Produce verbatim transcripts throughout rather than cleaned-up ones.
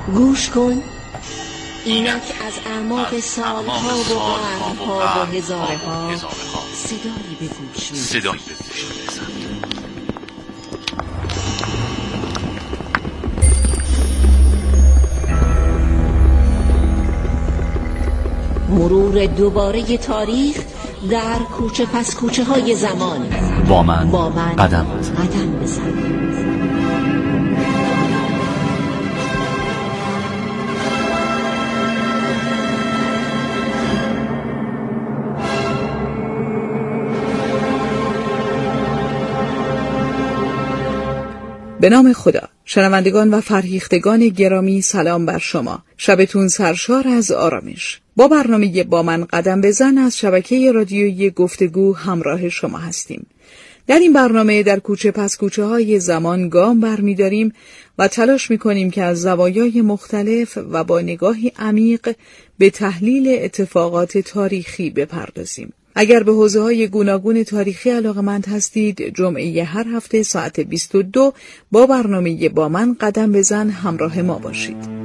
گوش کن، اینک از اعماق سالها و قرنها و هزارها صدایی به گوش می‌رسد. مرور دوباره تاریخ در کوچه پس کوچه های زمان. با من, با من قدم بزن. قدم بزن. به نام خدا. شنوندگان و فرهیختگان گرامی، سلام بر شما. شبتون سرشار از آرامش. با برنامه با من قدم بزن از شبکه رادیویی گفتگو همراه شما هستیم. در این برنامه در کوچه پس کوچه های زمان گام برمی‌داریم و تلاش می‌کنیم که از زوایای مختلف و با نگاهی عمیق به تحلیل اتفاقات تاریخی بپردازیم. اگر به حوزه‌های گوناگون تاریخی علاقه‌مند هستید، جمعه هر هفته ساعت بیست و دو با برنامه با من قدم بزن همراه ما باشید.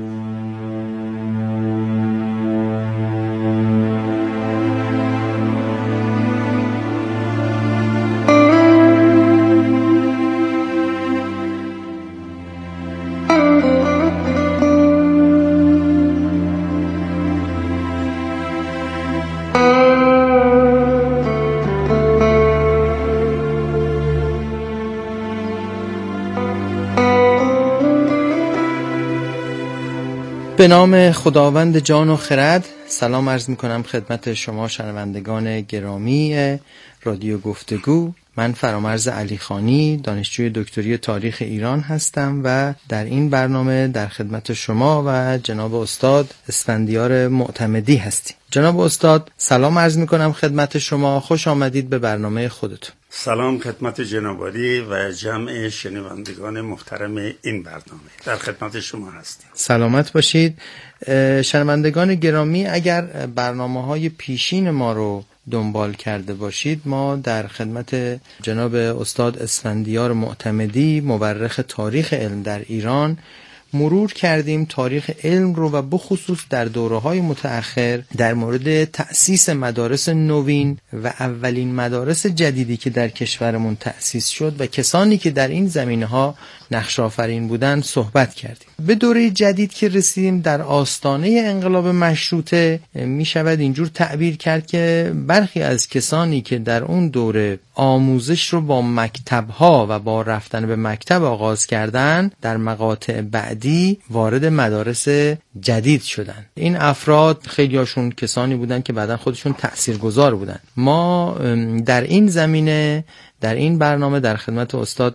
به نام خداوند جان و خرد، سلام عرض می کنم خدمت شما شنوندگان گرامی رادیو گفتگو. من فرامرز علیخانی، دانشجوی دکتری تاریخ ایران هستم و در این برنامه در خدمت شما و جناب استاد اسفندیار معتمدی هستیم. جناب استاد سلام عرض می کنم خدمت شما، خوش آمدید به برنامه خودتون. سلام خدمت جناب عالی و جمع شنوندگان محترم این برنامه، در خدمت شما هستیم. سلامت باشید. شنوندگان گرامی، اگر برنامه‌های پیشین ما رو دنبال کرده باشید، ما در خدمت جناب استاد اسفندیار معتمدی، مورخ تاریخ علم در ایران، مرور کردیم تاریخ علم رو و بخصوص در دوره‌های متأخر در مورد تأسیس مدارس نوین و اولین مدارس جدیدی که در کشورمون تأسیس شد و کسانی که در این زمینه‌ها نقش آفرین بودن صحبت کردیم. به دوره جدید که رسیدیم در آستانه انقلاب مشروطه، می شود اینجور تعبیر کرد که برخی از کسانی که در اون دوره آموزش رو با مکتب‌ها و با رفتن به مکتب آغاز کردن، در مقاطع بعدی وارد مدارس جدید شدن. این افراد خیلیاشون کسانی بودن که بعداً خودشون تأثیرگذار بودن. ما در این زمینه در این برنامه در خدمت استاد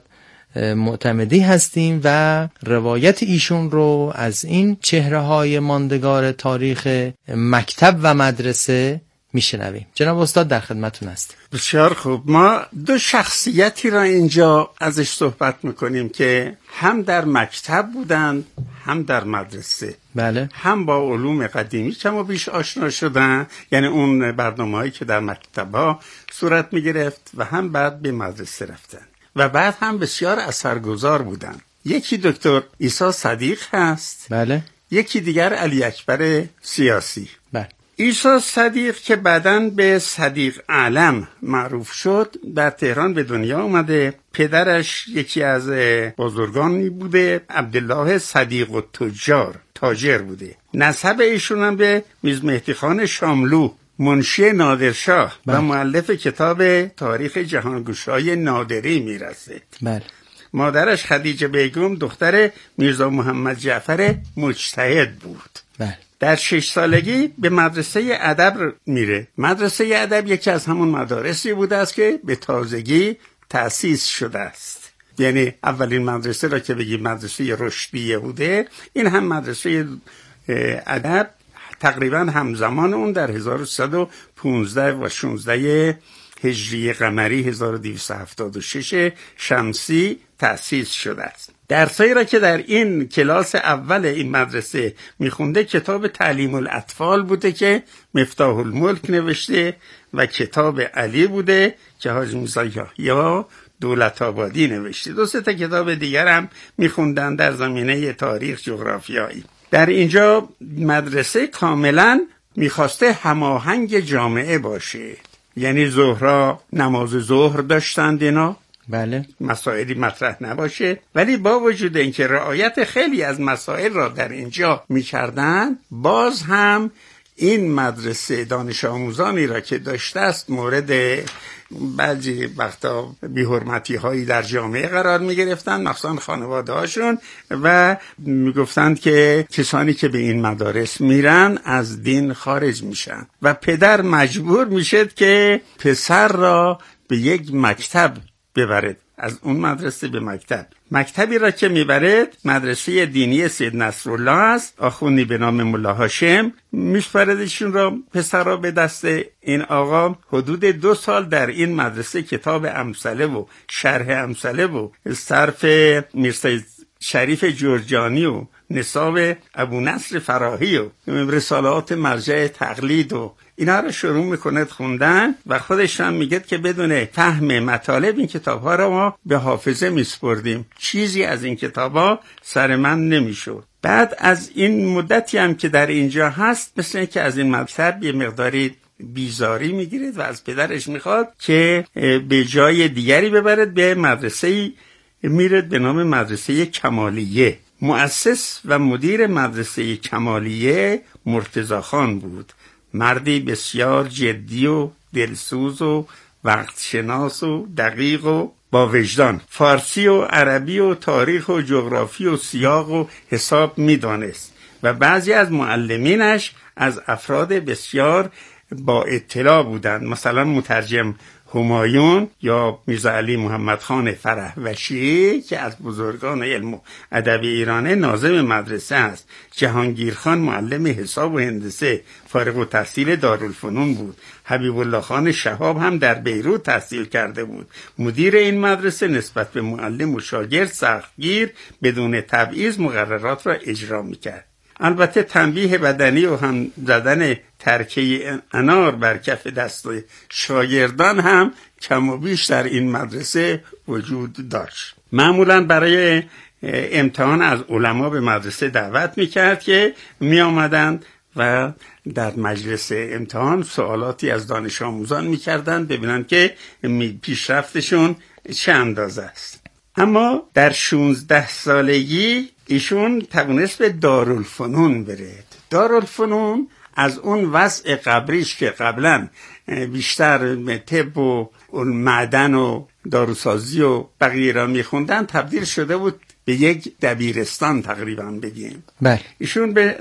معتمدی هستیم و روایت ایشون رو از این چهره‌های ماندگار تاریخ مکتب و مدرسه میشنویم. جناب استاد در خدمتون هستیم. بسیار خوب. ما دو شخصیتی را اینجا ازش صحبت میکنیم که هم در مکتب بودن هم در مدرسه. بله. هم با علوم قدیمی کم و بیش آشنا شدن، یعنی اون برنامه‌هایی که در مکتب‌ها صورت میگرفت، و هم بعد به مدرسه رفتن و بعد هم بسیار اثرگذار بودن. یکی دکتر عیسی صدیق هست. بله. یکی دیگر علی اکبر سیاسی. بله. عیسی صدیق که بعداً به صدیق علم معروف شد، در تهران به دنیا اومده. پدرش یکی از بزرگانی بوده، عبدالله صدیق التجار، تاجر بوده. نسب ایشون هم به میرزا مهدی خان شاملو، منشی نادرشاه و مؤلف کتاب تاریخ جهانگشای نادری میرسه. بله. مادرش خدیجه بیگم دختر میرزا محمد جعفر مجتهد بود. بله. در شش سالگی به مدرسه ادب میره. مدرسه ادب یکی از همون مدارسی بوده است که به تازگی تأسیس شده است. یعنی اولین مدرسه را که بگیم مدرسه رشدیه بوده، این هم مدرسه ادب تقریبا همزمان اون در هزار و سیصد و پانزده و شانزده هجری قمری هزار و دویست و هفتاد و شش شمسی تأسیس شده است. درسایی را که در این کلاس اول این مدرسه میخونده کتاب تعلیم الاطفال بوده که مفتاح الملک نوشته و کتاب علی بوده که حاجی موسی یحیی دولت آبادی نوشته. دو سه تا کتاب دیگر هم میخوندن در زمینه تاریخ جغرافیایی. در اینجا مدرسه کاملا میخواسته هماهنگ جامعه باشه، یعنی ظهرا نماز ظهر داشتند اینا، بله، مسائلی مطرح نباشه، ولی با وجود اینکه رعایت خیلی از مسائل را در اینجا میکردن، باز هم این مدرسه دانش آموزانی را که داشته است مورد بعضی وقتا بی‌حرمتی هایی در جامعه قرار می گرفتن، مخصوصا خانواده هاشون، و می گفتند که کسانی که به این مدارس میرن از دین خارج میشن و پدر مجبور میشد که پسر را به یک مکتب ببرد، از اون مدرسه به مکتب. مکتبی را که میبرد مدرسه دینی سید نصرالله است، آخوندی به نام ملا هاشم میسپردشون را، پسر را به دست این آقا. حدود دو سال در این مدرسه کتاب امثله و شرح امثله و صرف میرزا شریف جرجانی و نصاب ابو نصر فراهی و رسالات مرجع تقلید و اینا رو شروع میکند خوندن و خودش هم میگه که بدون فهم مطالب این کتاب‌ها رو ما به حافظه میسپردیم، چیزی از این کتاب‌ها سر من نمیشد. بعد از این مدتی هم که در اینجا هست، مثل اینکه از این مکتب یه مقداری بیزاری میگیرید و از پدرش میخواد که به جای دیگری ببرد، به مدرسه میرد به نام مدرسه کمالیه. مؤسس و مدیر مدرسه کمالیه مرتضی خان بود، مردی بسیار جدی و دلسوز و وقت شناس و دقیق و با وجدان. فارسی و عربی و تاریخ و جغرافی و سیاق و حساب میدانست و بعضی از معلمینش از افراد بسیار با اطلاع بودند، مثلا مترجم همایون یا میرزا علی محمد خان فرهوشی که از بزرگان علم و ادب ایرانه، ناظم مدرسه است. جهانگیر خان معلم حساب و هندسه فارغ التحصیل دارالفنون بود. حبیب الله خان شهاب هم در بیروت تحصیل کرده بود. مدیر این مدرسه نسبت به معلم و شاگرد سختگیر، بدون تبعیض مقررات را اجرا میکرد. البته تنبیه بدنی و هم زدن ترکه انار بر کف دست شاگردان هم کم و بیش در این مدرسه وجود داشت. معمولا برای امتحان از علما به مدرسه دعوت میکرد که می آمدند و در مجلس امتحان سوالاتی از دانش آموزان میکردند ببینن که پیشرفتشون چه اندازه است. اما در شانزده سالگی ایشون توانست به دارالفنون برد. دارالفنون از اون وضع قبریش که قبلا بیشتر طب و معدن و داروسازی و بقیه را میخوندن، تبدیل شده بود به یک دبیرستان تقریبا بگیم. بله. ایشون به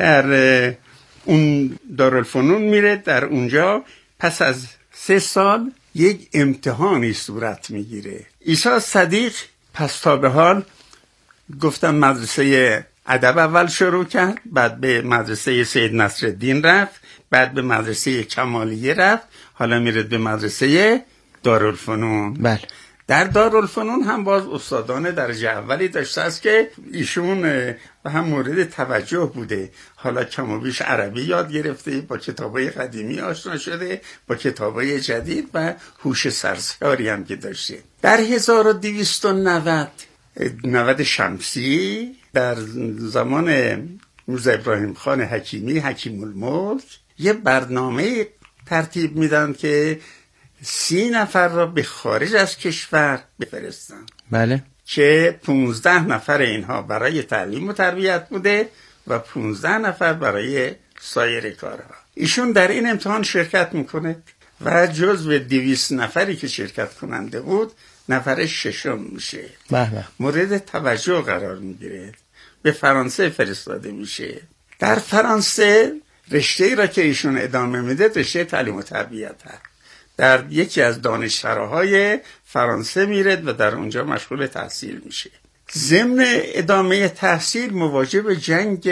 در اون دارالفنون میره. در اونجا پس از سه سال یک امتحانی صورت میگیره. عیسی صدیق پس تا به حال گفتم مدرسه ادب اول شروع کرد، بعد به مدرسه سید نصرالدین رفت، بعد به مدرسه کمالیه رفت، حالا میره به مدرسه دارالفنون. بله. در دارالفنون هم باز استادان درجه اولی داشته است که ایشون هم مورد توجه بوده. حالا کم و بیش عربی یاد گرفته، با کتابای قدیمی آشنا شده، با کتابای جدید و هوش سرساری هم که داشته. در هزار و دویست و نود نود شمسی در زمان میرزا ابراهیم خان حکیمی حکیم الملک یه برنامه ترتیب میدن که سی نفر را به خارج از کشور بفرستن. بله. که پونزده نفر اینها برای تعلیم و تربیت بوده و پونزده نفر برای سایر کارها. ایشون در این امتحان شرکت میکنه و جزو دویست نفری که شرکت کننده بود نفر ششم میشه. بله. مورد توجه قرار میگیره، به فرانسه فرستاده میشه. در فرانسه رشته‌ای را که ایشون ادامه میده رشته تعلیم و تربیت هست. در یکی از دانشسراهای فرانسه میرد و در اونجا مشغول تحصیل میشه. ضمن ادامه تحصیل مواجه به جنگ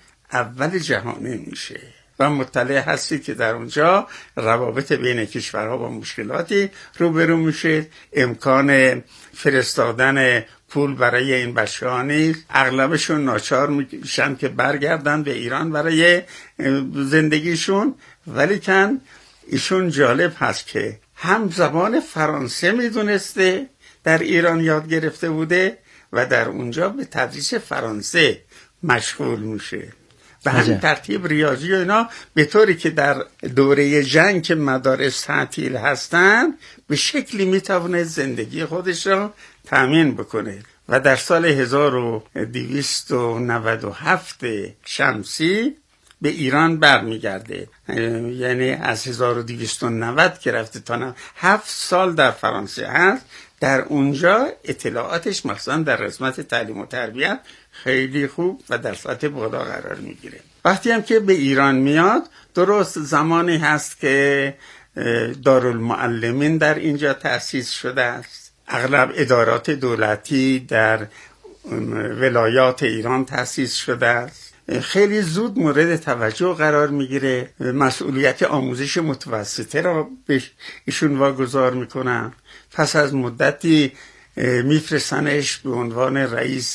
اول جهانی میشه و مطلع هستی که در اونجا روابط بین کشورها با مشکلاتی روبرو میشه. امکان فرستادن پول برای این بچه‌ها نیست. اغلبشون ناچار میشن که برگردن به ایران برای زندگیشون. ولی کن ایشون جالب هست که هم زبان فرانسه میدونسته، در ایران یاد گرفته بوده و در اونجا به تدریس فرانسه مشغول میشه. به همین ترتیب ریاضی و اینا به طوری که در دوره جنگ که مدارس تعطیل هستن به شکلی میتونه زندگی خودش را تأمین بکنه. و در سال هزار و دویست و نود و هفت شمسی به ایران برمیگرده، یعنی از هزار و دویست و نود که رفته تا هفت سال در فرانسه هست. در اونجا اطلاعاتش مثلا در قسمت تعلیم و تربیت خیلی خوب و در سطح بالا قرار میگیره. وقتی هم که به ایران میاد، درست زمانی هست که دارالمعلمین در اینجا تأسیس شده است. اغلب ادارات دولتی در ولایات ایران تأسیس شده است. خیلی زود مورد توجه قرار میگیره. مسئولیت آموزش متوسطه را به ایشون واگذار میکنن. پس از مدتی میفرستنش به عنوان رئیس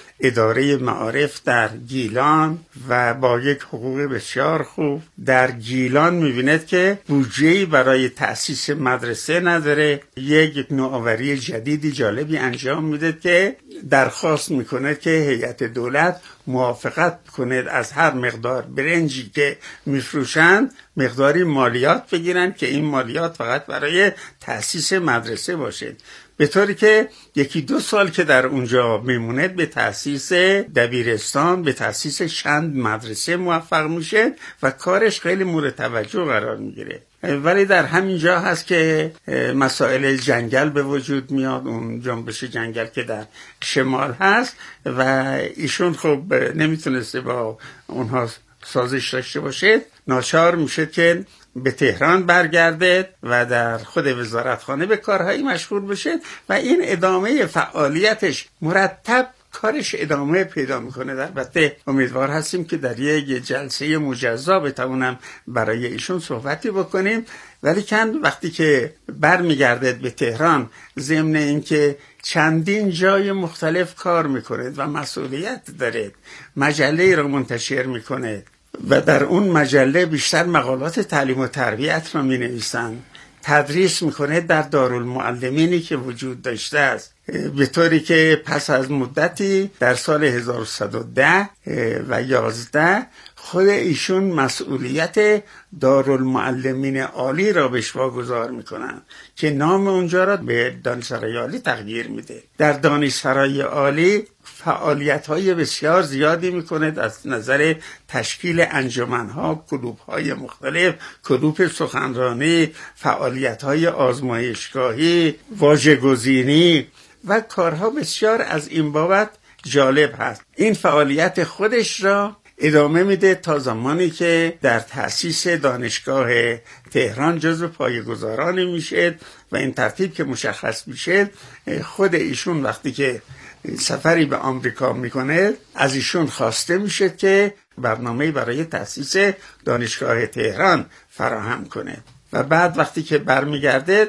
اداره معارف در گیلان و با یک حقوق بسیار خوب. در گیلان میبیند که بودجه‌ای برای تأسیس مدرسه نداره. یک نوآوری جدیدی جالبی انجام میده که درخواست میکنه که هیئت دولت موافقت کنه از هر مقدار برنجی که میفروشند مقداری مالیات بگیرن که این مالیات فقط برای تأسیس مدرسه باشه. به طوری که یکی دو سال که در اونجا میمونه به تأسیس دبیرستان، به تأسیس چند مدرسه موفق میشه و کارش خیلی مورد توجه قرار میگیره. ولی در همین جا هست که مسائل جنگل به وجود میاد، اون جنبش جنگل که در شمال هست و ایشون خب نمیتونسته با اونها سازش داشته باشه. ناچار میشه که به تهران برگرده و در خود وزارتخانه به کارهایی مشغول بشه و این ادامه فعالیتش مرتب کارش ادامه پیدا میکنه. البته امیدوار هستیم که در یک جلسه مجزا بتونم برای ایشون صحبتی بکنیم. ولی کن وقتی که برمیگرده به تهران، ضمن اینکه چندین جای مختلف کار میکنه و مسئولیت داره، مجله را منتشر میکنه و در اون مجله بیشتر مقالات تعلیم و تربیت را می نویسن. تدریس میکنه در دارالمعلمینی که وجود داشته است، به طوری که پس از مدتی در سال هزار و سیصد و ده و یازده خود ایشون مسئولیت دارالمعلمین عالی را بهش واگذار میکنن که نام اونجا را به دانشسرای عالی تغییر میده. در دانشسرای عالی فعالیت‌های بسیار زیادی میکنه از نظر تشکیل انجمن‌ها، کلوب‌های مختلف، کلوب سخنرانی، فعالیت‌های آزمایشگاهی، واژه‌گزینی و کارها بسیار از این بابت جالب هست. این فعالیت خودش را ادامه میده تا زمانی که در تأسیس دانشگاه تهران جزو پایه‌گذاران میشه و این ترتیب که مشخص میشه، خود ایشون وقتی که سفری به آمریکا میکنه از ایشون خواسته میشه که برنامه‌ای برای تأسیس دانشگاه تهران فراهم کنه و بعد وقتی که برمیگرده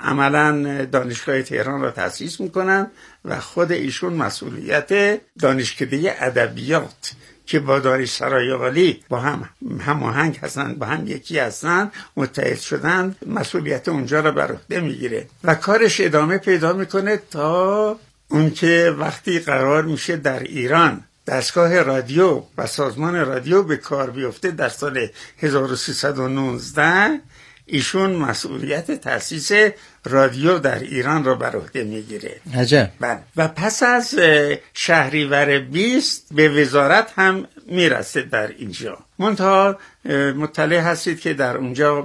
عملاً دانشگاه تهران را تأسیس میکنن و خود ایشون مسئولیت دانشکده ادبیات که با دانشسرای عالی با هم هماهنگ هستن، با هم یکی هستن، متحد شدن، مسئولیت اونجا را بر عهده میگیره و کارش ادامه پیدا میکنه تا اون که وقتی قرار میشه در ایران دستگاه رادیو و سازمان رادیو به کار بیفته در سال هزار و سیصد و نوزده ایشون مسئولیت تأسیس رادیو در ایران را بر عهده میگیره. عجب. و پس از شهریور بیست به وزارت هم میرسه در اینجا. منتها مطلع هستید که در اونجا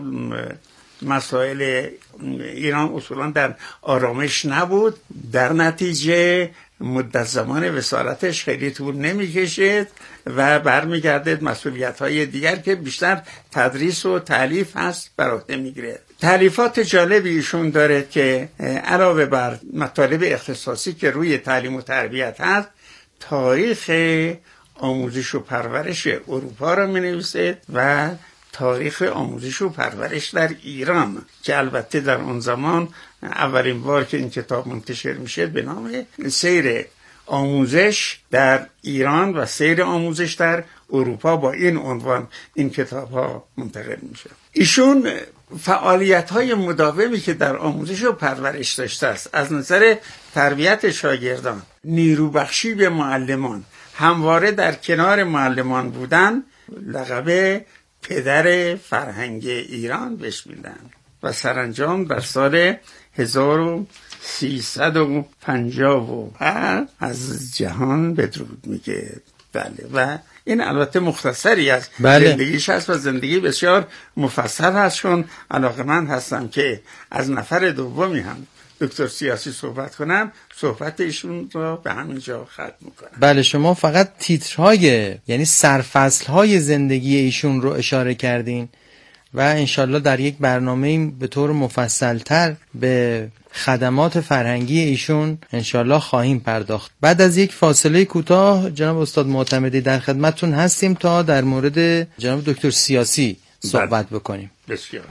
مسائل ایران اصولا در آرامش نبود، در نتیجه مدت زمان وزارتش خیلی طول نمیکشید و برمیگرده مسئولیت‌های دیگر که بیشتر تدریس و تالیف هست بر عهده میگیره. تالیفات جالبی ایشون داره که علاوه بر مطالب اختصاصی که روی تعلیم و تربیت هست، تاریخ آموزش و پرورش اروپا را می‌نویسه و تاریخ آموزش و پرورش در ایران که البته در اون زمان اولین بار که این کتاب منتشر میشه به نام سیر آموزش در ایران و سیر آموزش در اروپا با این عنوان این کتاب ها منتقل میشه. ایشون فعالیت های مداومی که در آموزش و پرورش داشته است از نظر تربیت شاگردان، نیروبخشی به معلمان همواره در کنار معلمان بودن، لقب پدر فرهنگ ایران بهش میدن و سرانجام در سال هزار و سیصد و پنجاه و هفت از جهان بدرود میگه. بله، و این البته مختصری از بله. زندگیش هست و زندگی بسیار مفصل هست، چون علاقمند هستم که از نفر دومی هم دکتر سیاسی صحبت کنم، صحبت ایشون رو به همین جا ختم میکنم. بله، شما فقط تیترهای یعنی سرفصلهای زندگی ایشون رو اشاره کردین و انشالله در یک برنامه به طور مفصلتر به خدمات فرهنگی ایشون انشالله خواهیم پرداخت. بعد از یک فاصله کوتاه جناب استاد معتمدی در خدمتتون هستیم تا در مورد جناب دکتر سیاسی صحبت بکنیم. بسیار.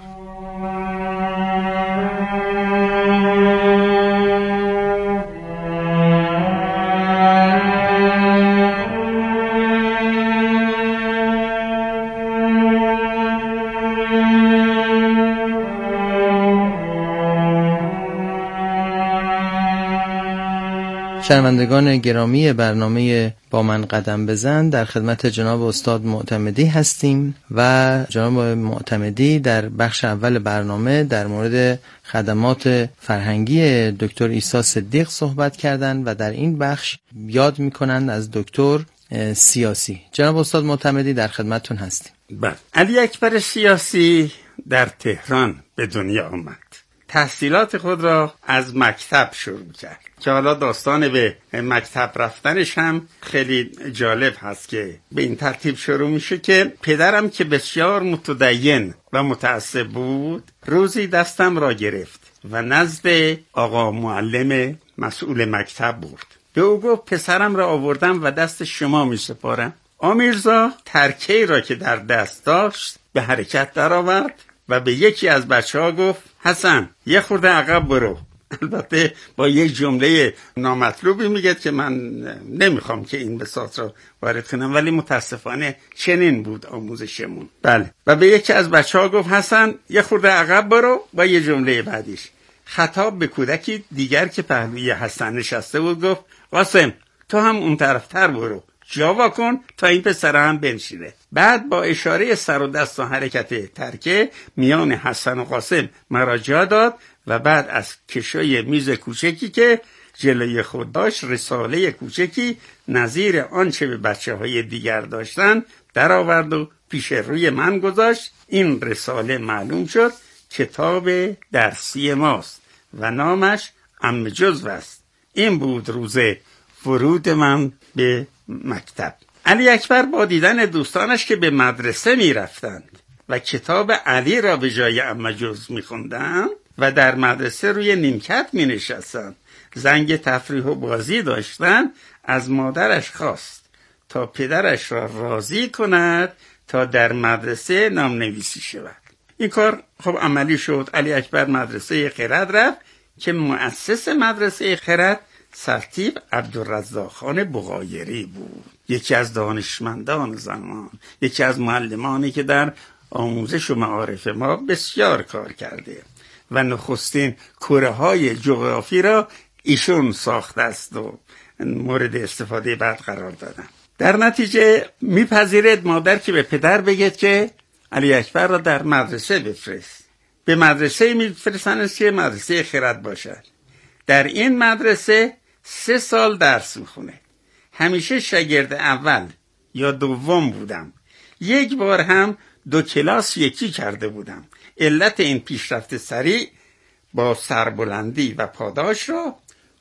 شنوندگان گرامی برنامه با من قدم بزن، در خدمت جناب استاد معتمدی هستیم و جناب معتمدی در بخش اول برنامه در مورد خدمات فرهنگی دکتر عیسی صدیق صحبت کردند و در این بخش یاد میکنند از دکتر سیاسی. جناب استاد معتمدی در خدمتتون هستیم. بله، علی اکبر سیاسی در تهران به دنیا آمد. تحصیلات خود را از مکتب شروع کرد که حالا داستان به مکتب رفتنش هم خیلی جالب هست که به این ترتیب شروع میشه که پدرم که بسیار متدین و متعصب بود روزی دستم را گرفت و نزد آقا معلم مسئول مکتب برد. به او گفت پسرم را آوردم و دست شما می سپارم. آمیرزا ترکه‌ای را که در دست داشت به حرکت درآورد و به یکی از بچه ها گفت حسن یه خورده عقب برو. البته با یک جمله نامطلوبی میگه که من نمیخوام که این بساط را وارد کنم، ولی متاسفانه چنین بود آموزشمون. بله، و به یکی از بچه ها گفت حسن یه خورده عقب برو با یه جمله بعدیش. خطاب به کودکی دیگر که پهلوی حسن نشسته بود گفت قاسم تو هم اون طرفتر برو، جا کن تا این پسر هم بنشینه. بعد با اشاره سر و دست و حرکت ترکه میان حسن و قاسم مرا جا داد و بعد از کشوی میز کوچکی که جلوی خود داشت رساله کوچکی نظیر آنچه به بچه های دیگر داشتن در آورد و پیش روی من گذاشت. این رساله معلوم شد کتاب درسی ماست و نامش عم جزو است. این بود روز ورود من به مکتب. علی اکبر با دیدن دوستانش که به مدرسه می رفتند و کتاب علی را به جای عم جزو می خوندند و در مدرسه روی نیمکت می نشستند، زنگ تفریح و بازی داشتند، از مادرش خواست تا پدرش را راضی کند تا در مدرسه نام نویسی شود. این کار خب عملی شد. علی اکبر مدرسه خرد رفت که مؤسس مدرسه خرد سرتیپ عبدالرزاق خان بغایری بود، یکی از دانشمندان زمان، یکی از معلمانی که در آموزش و معارف ما بسیار کار کرده و نخستین کوره های جغرافی را ایشون ساخته است و مورد استفاده بعد قرار دادن. در نتیجه میپذیرد مادر که به پدر بگید که علی اکبر را در مدرسه بفرست. به مدرسه میفرستنش که مدرسه خرد باشد. در این مدرسه سه سال درس میخونه. همیشه شاگرد اول یا دوم بودم. یک بار هم دو کلاس یکی کرده بودم. علت این پیشرفت سریع با سربلندی و پاداش را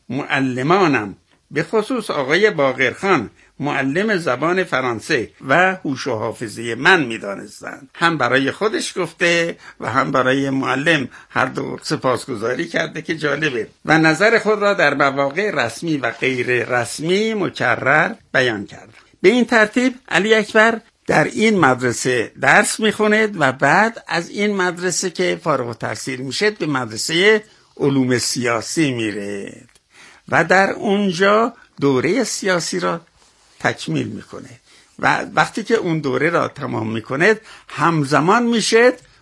معلمانم به خصوص آقای باقرخان معلم زبان فرانسه و هوش و حافظه من می‌دانستند. هم برای خودش گفته و هم برای معلم هر دو سپاسگزاری کرده که جالبه و نظر خود را در مواقع رسمی و غیر رسمی مکرر بیان کرد. به این ترتیب علی اکبر در این مدرسه درس می‌خواند و بعد از این مدرسه که فارغ التحصیل میشه به مدرسه علوم سیاسی میره و در اونجا دوره سیاسی را تکمیل میکنه و وقتی که اون دوره را تمام میکنه همزمان میشه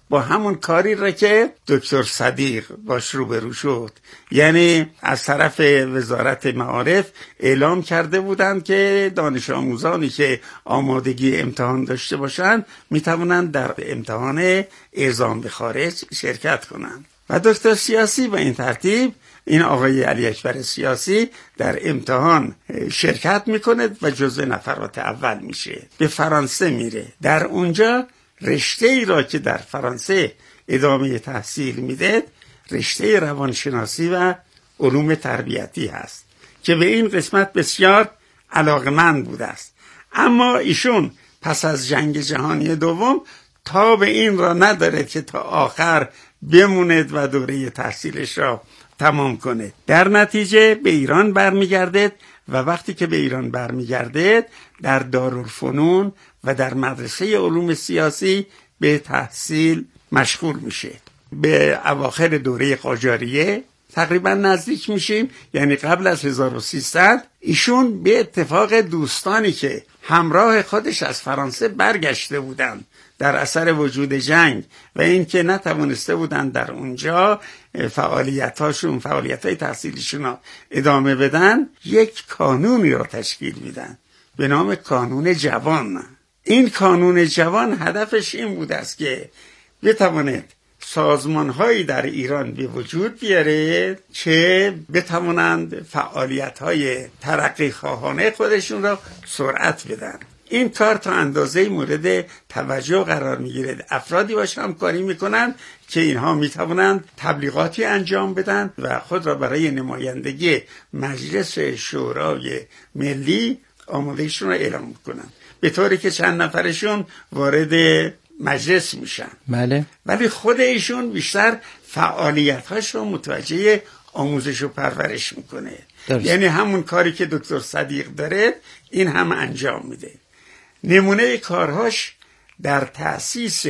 با همون کاری را که دکتر صدیق باش روبرو شد. یعنی از طرف وزارت معارف اعلام کرده بودند که دانش آموزانی که آمادگی امتحان داشته باشند میتوانند در امتحان اعزام به خارج شرکت کنند و دکتر سیاسی به این ترتیب، این آقای علی اکبر سیاسی، در امتحان شرکت میکنه و جزو نفرات اول میشه. به فرانسه میره. در اونجا رشته ای را که در فرانسه ادامه تحصیل میده رشته روانشناسی و علوم تربیتی هست که به این قسمت بسیار علاقمند بوده است. اما ایشون پس از جنگ جهانی دوم تا به این را نداره که تا آخر بموند و دوره تحصیلش را تمام کنه. در نتیجه به ایران برمیگرده و وقتی که به ایران برمیگرده در دارالفنون و در مدرسه علوم سیاسی به تحصیل مشغول میشه. به اواخر دوره قاجاریه تقریبا نزدیک میشیم، یعنی قبل از هزار و سیصد، ایشون به اتفاق دوستانی که همراه خودش از فرانسه برگشته بودند در اثر وجود جنگ و اینکه نتوانسته بودند در اونجا فعالیتاشون فعالیتای تحصیلیشون را ادامه بدن، یک کانونی را تشکیل میدن به نام کانون جوان. این کانون جوان هدفش این بود است که بتواند سازمان‌هایی در ایران به وجود بیاره که بتوانند فعالیت‌های ترقی خواهانه خودشون را سرعت بدن. این کار تا اندازه مورد توجه قرار میگیره. افرادی باش همکاری میکنن که اینها میتوانند تبلیغاتی انجام بدن و خود را برای نمایندگی مجلس شورای ملی آمادگیشون را اعلام کنن، به طوری که چند نفرشون وارد مجلس میشن. بله. ولی خود ایشون بیشتر فعالیت‌هاش رو متوجه آموزش و پرورش میکنه. درست. یعنی همون کاری که دکتر صدیق داره این هم انجام میده. نمونه کارهاش در تأسیس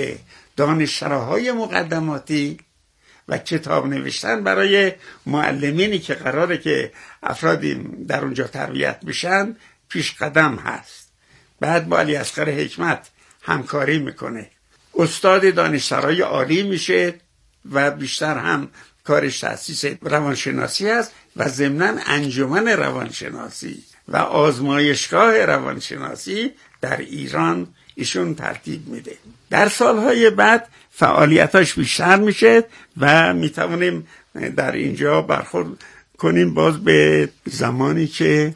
دانشسراهای مقدماتی و کتاب نوشتن برای معلمینی که قراره که افرادی در اونجا تربیت بشن پیش قدم هست. بعد با علی اصغر حکمت همکاری میکنه، استاد دانشسرای عالی میشه و بیشتر هم کارش تأسیس روانشناسی هست و ضمناً انجمن روانشناسی و آزمایشگاه روانشناسی در ایران ایشون ترتیب میده. در سالهای بعد فعالیتاش بیشتر میشه و میتونیم در اینجا برخورد کنیم باز به زمانی که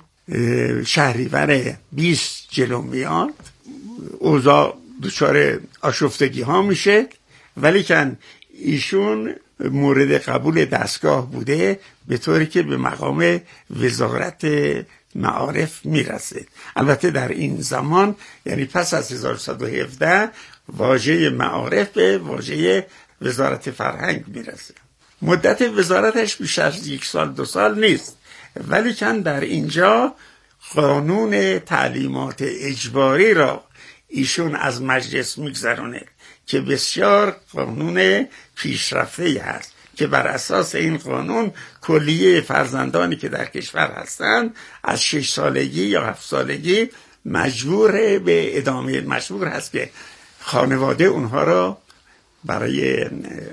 شهریور بیست جلو میاد، اوضاع دچار آشفتگی ها میشه، ولی کن ایشون مورد قبول دستگاه بوده به طوری که به مقام وزارت معارف میرسه. البته در این زمان، یعنی پس از هزار و سیصد و هفده، واژه معارف به واژه وزارت فرهنگ میرسه. مدت وزارتش بیش از یک سال دو سال نیست، ولی کن در اینجا قانون تعلیمات اجباری را ایشون از مجلس میگذرونه که بسیار قانون پیشرفته هست که بر اساس این قانون کلیه فرزندانی که در کشور هستند از شش سالگی یا هفت سالگی مجبور به ادامه مجبور هست که خانواده اونها را برای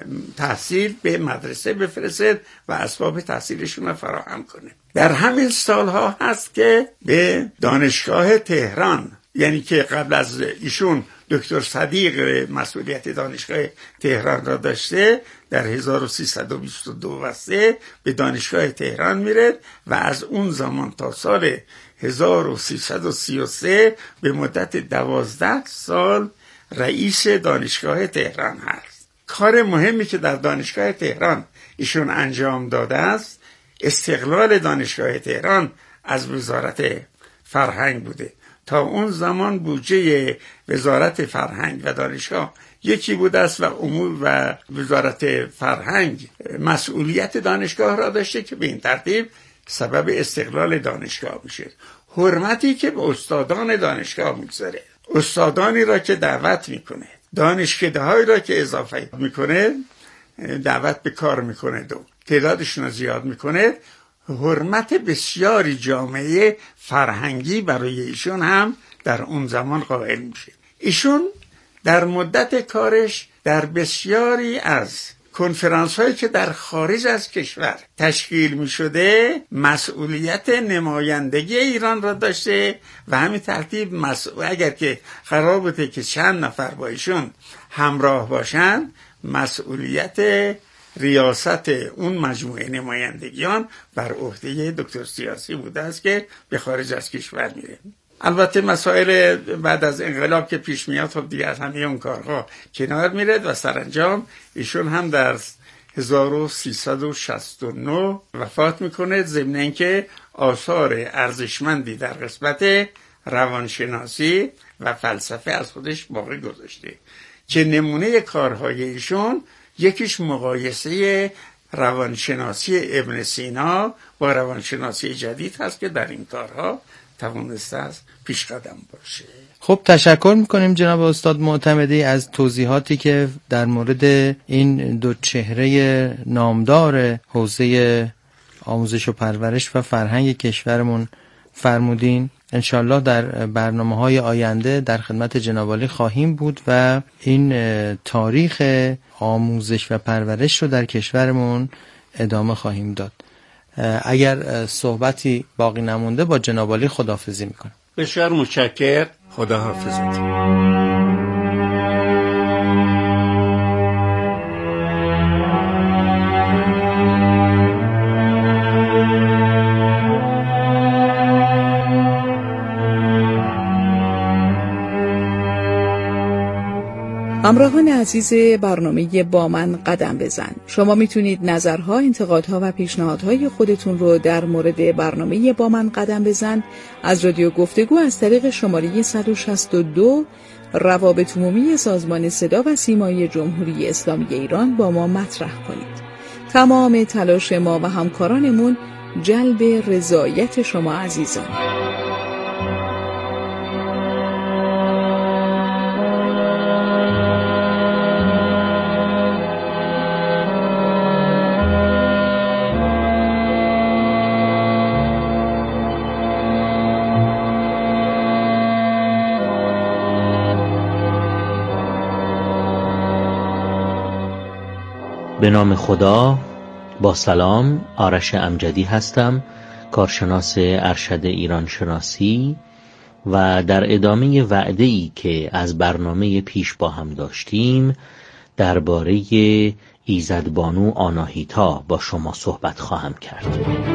تحصیل به مدرسه بفرسته و اسباب تحصیلشون را فراهم کنه. در همین سالها هست که به دانشگاه تهران، یعنی که قبل از ایشون دکتر صدیق مسئولیت دانشگاه تهران را داشته، در هزار و سیصد و بیست و دو و سه به دانشگاه تهران میره و از اون زمان تا سال هزار و سیصد و سی و سه به مدت دوازده سال رئیس دانشگاه تهران هست. کار مهمی که در دانشگاه تهران ایشون انجام داده است استقلال دانشگاه تهران از وزارت فرهنگ بوده. تا اون زمان بودجه وزارت فرهنگ و دانشگاه یکی بوده است و امور و وزارت فرهنگ مسئولیت دانشگاه را داشته که به این ترتیب سبب استقلال دانشگاه میشه. حرمتی که به استادان دانشگاه میگذاره، استادانی را که دعوت میکنه، دانشکده‌هایی را که اضافه میکنه، دعوت به کار میکنه و تعدادشون زیاد میکنه، حرمت بسیاری جامعه فرهنگی برای ایشون هم در اون زمان قائل میشه. ایشون در مدت کارش در بسیاری از کنفرانس هایی که در خارج از کشور تشکیل می شده مسئولیت نمایندگی ایران را داشته و همین ترتیب مسئول اگر که قرار بوده که چند نفر با ایشون همراه باشند، مسئولیت ریاست اون مجموعه نمایندگیان بر عهده دکتر سیاسی بوده است که به خارج از کشور میره. البته مسائل بعد از انقلاب که پیش میاد خب دیگه از همه اون کارها کنار میره و سرانجام ایشون هم در هزار و سیصد و شصت و نه وفات میکنه، ضمن اینکه آثار ارزشمندی در قسمت روانشناسی و فلسفه از خودش باقی گذاشته که نمونه کارهای ایشون یکیش مقایسه روانشناسی ابن سینا با روانشناسی جدید هست که در این کارها توانسته است پیش قدم باشه. خب تشکر میکنیم جناب استاد معتمدی از توضیحاتی که در مورد این دو چهره نامدار حوزه آموزش و پرورش و فرهنگ کشورمون فرمودین. انشالله در برنامه‌های آینده در خدمت جناب عالی خواهیم بود و این تاریخ آموزش و پرورش رو در کشورمون ادامه خواهیم داد. اگر صحبتی باقی نمونده با جناب عالی خداحافظی میکنم. بسیار متشکرم. خداحافظت. همراهان عزیز برنامه با من قدم بزن، شما میتونید نظرها، انتقادها و پیشنهادهای خودتون رو در مورد برنامه با من قدم بزن از رادیو گفتگو از طریق شماره صد و شصت و دو روابط عمومی سازمان صدا و سیمای جمهوری اسلامی ایران با ما مطرح کنید. تمام تلاش ما و همکارانمون جلب رضایت شما عزیزان. به نام خدا، با سلام. آرش امجدی هستم، کارشناس ارشد ایران شناسی و در ادامه وعده‌ای که از برنامه پیش با هم داشتیم درباره ایزدبانو آناهیتا با شما صحبت خواهم کرد.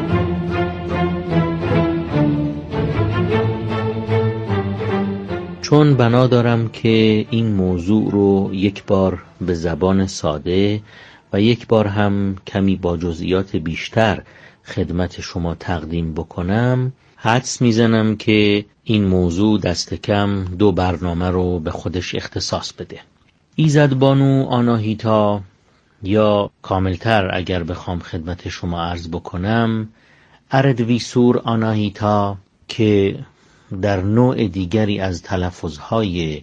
چون بنا دارم که این موضوع رو یک بار به زبان ساده و یک بار هم کمی با جزئیات بیشتر خدمت شما تقدیم بکنم، حدس میزنم که این موضوع دست کم دو برنامه رو به خودش اختصاص بده. ایزدبانو آناهیتا، یا کاملتر اگر بخوام خدمت شما عرض بکنم اردویسور آناهیتا، که در نوع دیگری از تلفظهای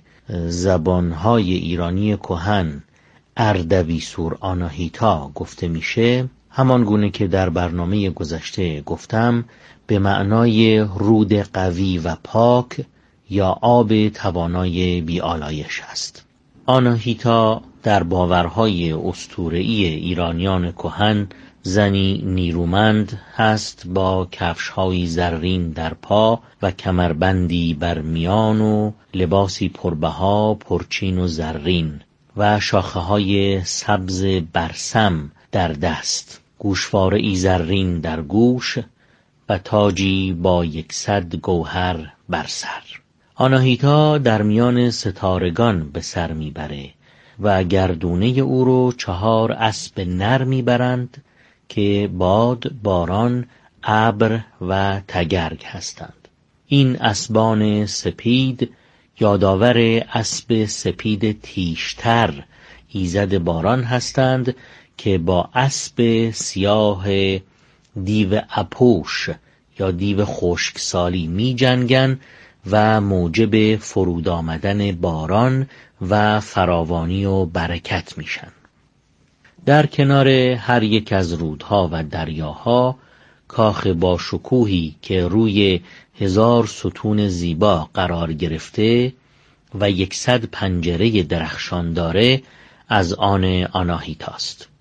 زبانهای ایرانی کهن اردویسور آناهیتا گفته میشه، همان گونه که در برنامه گذشته گفتم به معنای رود قوی و پاک یا آب توانای بی‌آلایش است. آناهیتا در باورهای اسطوره‌ای ایرانیان کهن زنی نیرومند هست با کفش‌های زرین در پا و کمربندی بر میان و لباسی پربها، پرچین و زرین و شاخه‌های سبز برسم در دست، گوشواره‌ای زرین در گوش و تاجی با یکصد گوهر بر سر. آناهیتا در میان ستارگان به سر میبره و گردونه او رو چهار اسب نر میبرند که باد، باران، ابر و تگرگ هستند. این اسبان سپید یادآور اسب سپید تیشتر ایزد باران هستند که با اسب سیاه دیو اپوش یا دیو خشکسالی می جنگن و موجب فرود آمدن باران و فراوانی و برکت میشن. در کنار هر یک از رودها و دریاها کاخ با شکوهی که روی هزار ستون زیبا قرار گرفته و یکصد پنجره درخشان داره از آن آناهیتاست.